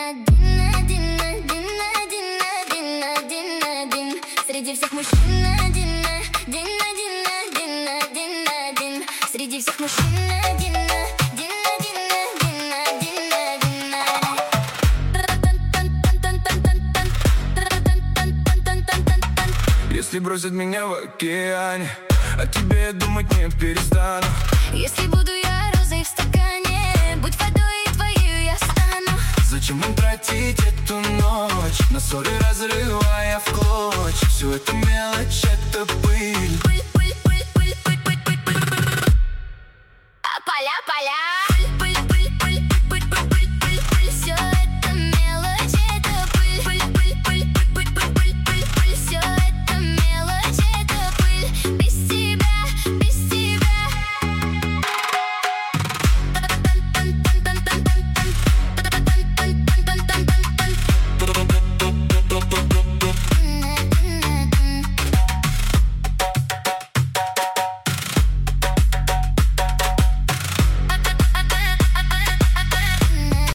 один, один, один, один, один, один, один. Среди всех мужчин один, один, один, один, один, один. Среди всех мужчин один, один, один, один, один, один. Если бросят меня в океане, о тебе я думать не перестану. Если буду я розой в стакане, будь водой и твоей я стану. Зачем им тратить эту ночь на ссоры, разрывая в клочья? Все это мелочь, это пыль. Пыль, пыль, пыль, пыль, пыль, пыль, пыль, пыль. А поля, поля.